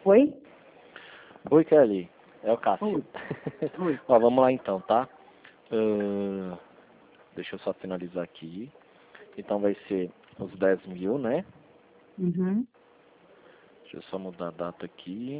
Oi? Oi, Kelly. É o Cássio. Oi. Ó, vamos lá então, tá? Deixa eu só finalizar aqui. Então vai ser os 10 mil, né? Uhum. Deixa eu só mudar a data aqui.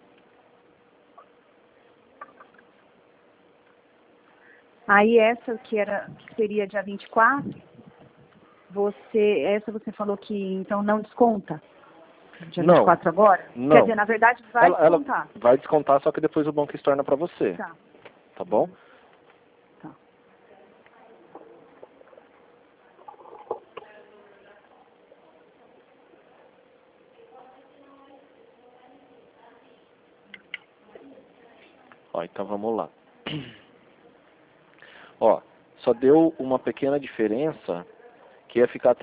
Aí essa que seria dia 24, essa você falou que então não desconta? Dia Não. 24 agora? Não. Quer dizer, na verdade vai descontar. Ela vai descontar, só que depois o banco estorna pra você. Tá. Tá bom? Tá. Ó, então vamos lá. Ó, só deu uma pequena diferença, que ia ficar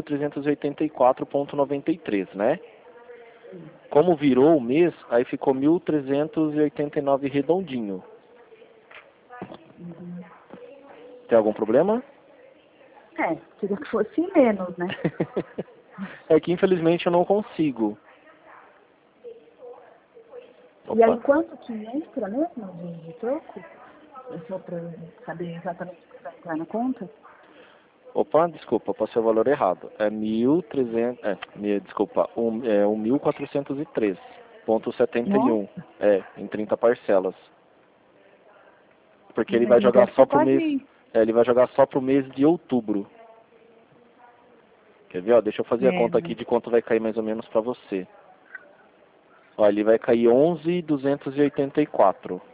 30.384,93, né? Como virou o mês, aí ficou 1.389 redondinho. Uhum. Tem algum problema? Queria que fosse menos, né? É que infelizmente eu não consigo. E aí Opa. quanto que entra mesmo de troco? É só pra saber exatamente o que vai entrar na conta? Opa, desculpa, passei o valor errado. É 1.300, desculpa, 1.403,71. Nossa, Em 30 parcelas. Porque ele mas vai jogar deve só ser pro mês, quase... ele vai jogar só pro mês de outubro. Quer ver, ó, deixa eu fazer a É, conta aqui de quanto vai cair mais ou menos pra você. Ó, ele vai cair 11.284.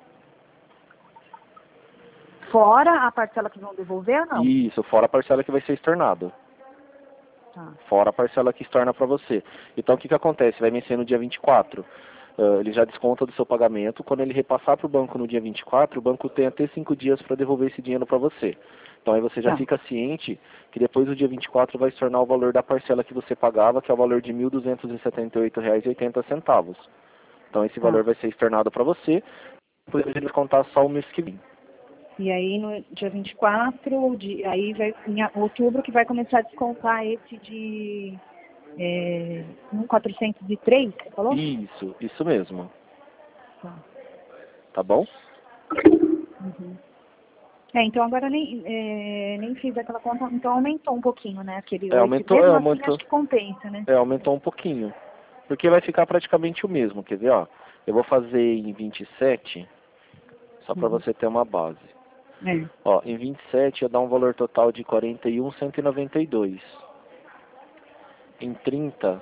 fora a parcela que vão devolver ou não? Isso, fora a parcela que vai ser estornado. Tá. Fora a parcela que estorna para você. Então o que acontece? Vai vencer no dia 24. Ele já desconta do seu pagamento. Quando ele repassar para o banco no dia 24, o banco tem até 5 dias para devolver esse dinheiro para você. Então aí você já Tá. fica ciente que depois do dia 24 vai se tornar o valor da parcela que você pagava, que é o valor de R$ 1.278,80. Então esse valor vai ser estornado para você, depois ele vai contar só o mês que vem. E aí no dia 24, aí vai em outubro que vai começar a descontar esse de 1.403, você falou? Isso mesmo. Tá. Tá bom? Uhum. Então agora nem fiz aquela conta, então aumentou um pouquinho, né? Aquele 8, mesmo assim acho que compensa, né? Aumentou um pouquinho. Porque vai ficar praticamente o mesmo, quer ver, ó? Eu vou fazer em 27, só para você ter uma base. É. Ó, em 27 eu dar um valor total de 41.192. Em 30,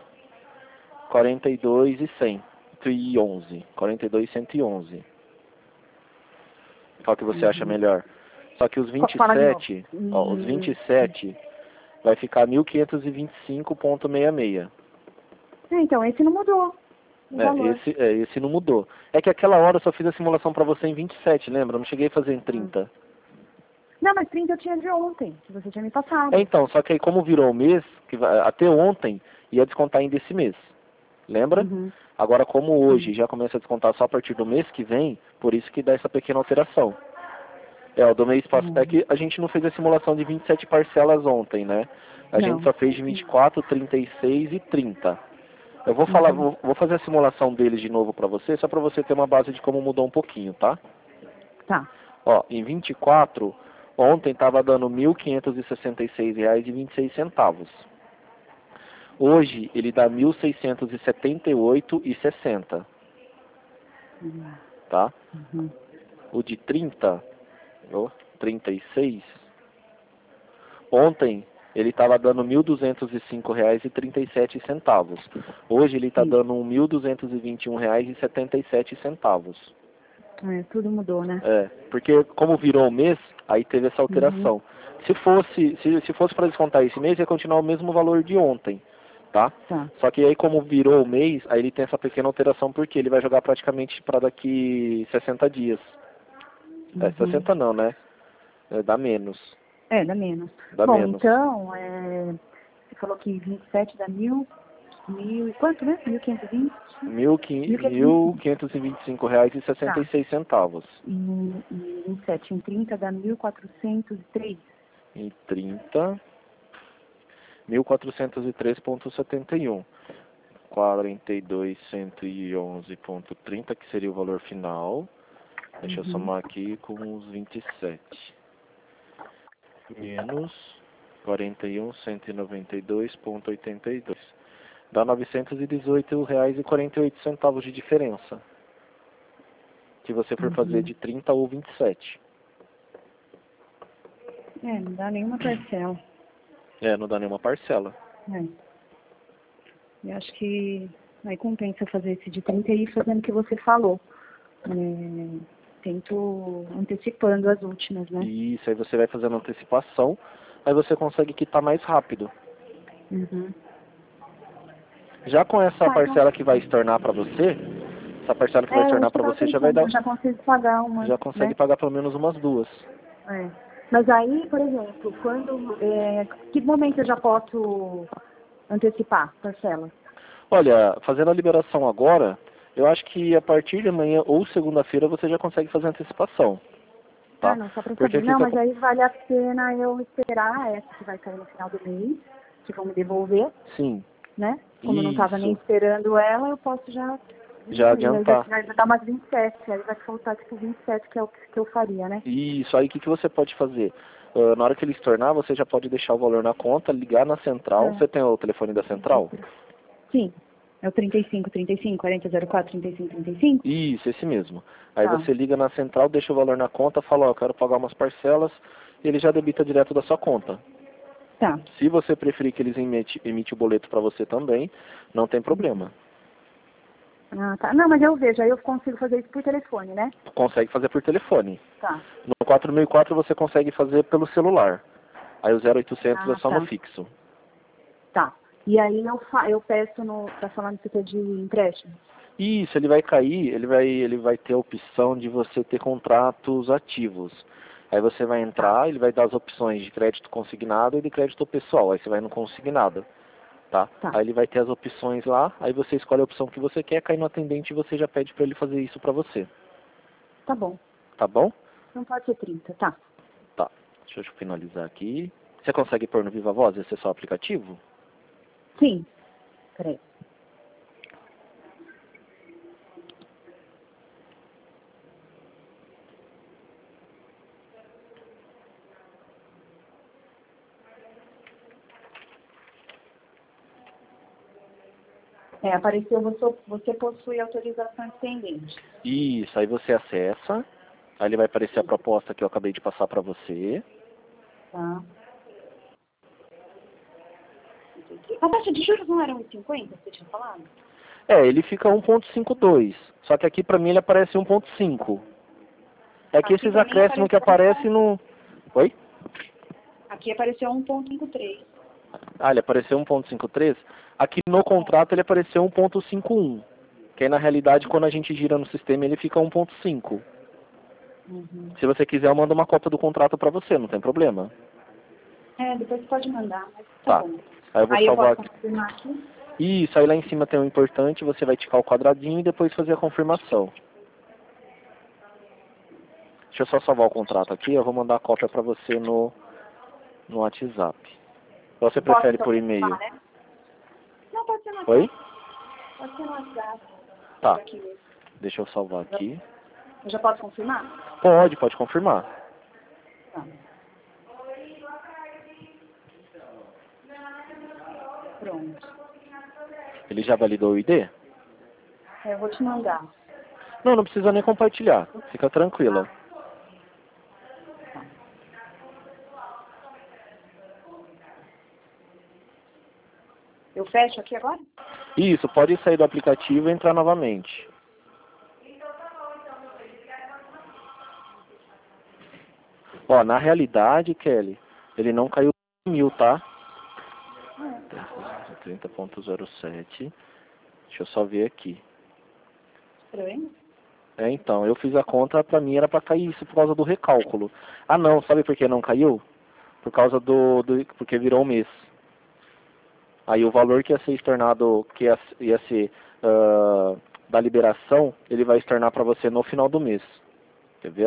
42.111. 42.111. Qual que você acha melhor? Só que os Fala de novo. 27, ó, os 27 vai ficar 1.525,66. Então esse não mudou o valor. Esse não mudou. É que aquela hora eu só fiz a simulação para você em 27, lembra? Eu não cheguei a fazer em 30. Não, mas 30 eu tinha de ontem, que você tinha me passado. Então, só que aí como virou o mês, até ontem ia descontar ainda esse mês. Lembra? Uhum. Agora como hoje já começa a descontar só a partir do mês que vem, por isso que dá essa pequena alteração. O do mês passado, é que a gente não fez a simulação de 27 parcelas ontem, né? A gente só fez de 24, 36 e 30. Eu vou falar, vou fazer a simulação deles de novo para você, só para você ter uma base de como mudou um pouquinho, tá? Tá. Ó, em 24, ontem estava dando R$ 1.566,26. Hoje ele dá R$ 1.678,60. Tá? Uhum. O de 30, 36, ontem ele estava dando R$ 1.205,37. Hoje ele está dando R$ 1.221,77. Tudo mudou, né? Porque como virou o mês, aí teve essa alteração. Se fosse para descontar esse mês, ia continuar o mesmo valor de ontem, tá? Só que aí como virou o mês, aí ele tem essa pequena alteração porque ele vai jogar praticamente para daqui 60 dias. 60 não, né? Dá menos. Dá menos. Dá Bom, menos. então, você falou que 27 dá mil e quanto, né? 1.520? R$ 1.525,66. E 27 em 30 dá 1.403. Em 30, 1.403,71. 42.111.30, que seria o valor final. Deixa eu somar aqui com os 27. Menos 41.192.82. Dá R$ 918,48 de diferença. Se você for fazer de 30 ou 27. Não dá nenhuma parcela. Não dá nenhuma parcela. Eu acho que aí compensa fazer esse de 30 e ir fazendo o que você falou. Tento antecipando as últimas, né? Isso, aí você vai fazendo antecipação, aí você consegue quitar mais rápido. Já com essa parcela que vai estornar para você, essa parcela que vai estornar para você já vai dar... Já consigo pagar uma. Já consegue pagar pelo menos umas duas. Mas aí, por exemplo, que momento eu já posso antecipar parcela? Olha, fazendo a liberação agora, eu acho que a partir de amanhã ou segunda-feira você já consegue fazer antecipação. Tá? Não, só para saber. Não, mas aí vale a pena eu esperar essa que vai cair no final do mês, que vão me devolver. Sim. Né? Como eu não estava nem esperando ela, eu posso já adiantar. Vai dar umas 27, aí vai faltar tipo 27, que é o que eu faria, né? Isso, aí o que você pode fazer? Na hora que ele estornar, você já pode deixar o valor na conta, ligar na central. Você tem o telefone da central? Sim. É o 35 40 04 35 35? Isso, esse mesmo. Aí você liga na central, deixa o valor na conta, fala, eu quero pagar umas parcelas, e ele já debita direto da sua conta. Se você preferir que eles emitem o boleto para você também, não tem problema. Não, mas eu vejo, aí eu consigo fazer isso por telefone, né? Consegue fazer por telefone. No 4004 você consegue fazer pelo celular. Aí o 0800 é só no fixo. E aí eu peço tá falando que é de empréstimo? Isso, ele vai cair, ele vai ter a opção de você ter contratos ativos. Aí você vai entrar, ele vai dar as opções de crédito consignado e de crédito pessoal. Aí você vai no consignado. Aí ele vai ter as opções lá, aí você escolhe a opção que você quer, cai no atendente e você já pede para ele fazer isso para você. Tá bom. Tá bom? Não pode ser 30, tá. Deixa eu finalizar aqui. Você consegue pôr no Viva Voz, esse é só o aplicativo? Sim. Peraí. Apareceu, você possui autorização pendente. Isso, aí você acessa, aí ele vai aparecer a proposta que eu acabei de passar para você. A taxa de juros não era 1,50, você tinha falado? Ele fica 1,52, só que aqui para mim ele aparece 1,5. É que esses acréscimos que aparecem no... Oi? Aqui apareceu 1,53. Ele apareceu 1,53? Aqui no contrato ele apareceu 1,51. Que aí na realidade quando a gente gira no sistema ele fica 1,5. Se você quiser eu mando uma cópia do contrato para você, não tem problema. Depois você pode mandar, mas tá bom. Aí eu vou salvar eu posso confirmar aqui? Isso, aí lá em cima tem um importante, você vai ticar o quadradinho e depois fazer a confirmação. Deixa eu só salvar o contrato aqui, eu vou mandar a cópia para você no WhatsApp. Ou você prefere por e-mail? Não, pode ser no WhatsApp. Oi? Pode ser no WhatsApp. Deixa eu salvar aqui. Eu já posso confirmar? Pode confirmar. Pronto. Ele já validou o ID? Eu vou te mandar. Não precisa nem compartilhar. Fica tranquila. Eu fecho aqui agora? Isso, pode sair do aplicativo e entrar novamente. Na realidade, Kelly, ele não caiu 1.000, tá? 30.07. Deixa eu só ver aqui. Então, eu fiz a conta, pra mim era pra cair isso por causa do recálculo. Não, sabe por que não caiu? Por causa porque virou um mês. Aí o valor que ia ser estornado, que ia ser da liberação, ele vai estornar pra você no final do mês. Quer ver,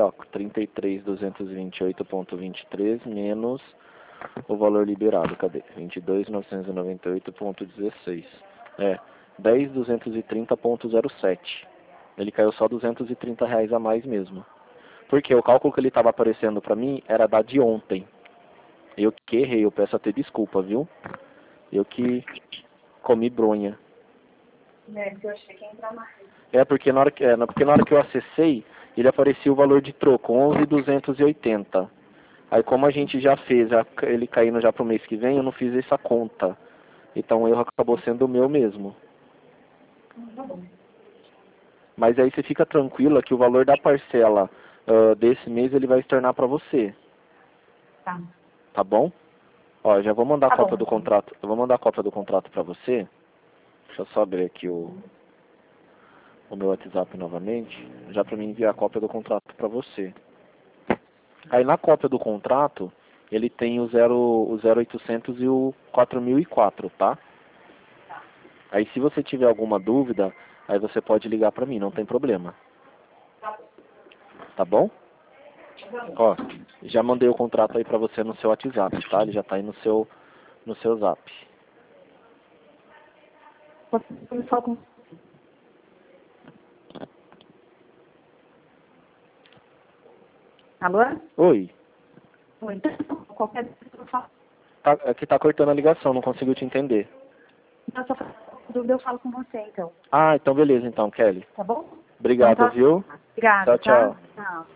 33.228.23 menos o valor liberado, cadê? 22.998.16. 10.230.07. Ele caiu só R$230 a mais mesmo. Porque o cálculo que ele estava aparecendo para mim era da de ontem. Eu que errei, eu peço até desculpa, viu? Eu que comi bronha. Eu achei que ia entrar mais. Porque na hora que eu acessei, ele aparecia o valor de troco, 11.280. Aí como a gente já fez, ele caindo já para o mês que vem, eu não fiz essa conta. Então o erro acabou sendo o meu mesmo. Tá bom. Mas aí você fica tranquila que o valor da parcela desse mês ele vai se tornar para você. Tá. Tá bom? Ó, já vou mandar a cópia bom, do contrato. Eu vou mandar a cópia do contrato para você. Deixa eu só abrir aqui o meu WhatsApp novamente, já para mim enviar a cópia do contrato para você. Aí na cópia do contrato, ele tem o 0800 e o 4004, tá? Aí se você tiver alguma dúvida, aí você pode ligar para mim, não tem problema. Tá bom? Ó, já mandei o contrato aí para você no seu WhatsApp, tá? Ele já tá aí no seu Zap. Alô? Oi. Oi, então, qualquer dúvida eu falo. Aqui tá cortando a ligação, não consigo te entender. Não, só dúvida eu falo com você, então. Ah, então beleza então, Kelly. Tá bom? Obrigado, então, tá. viu? Obrigada, Tchau, tchau. Tá? Tchau.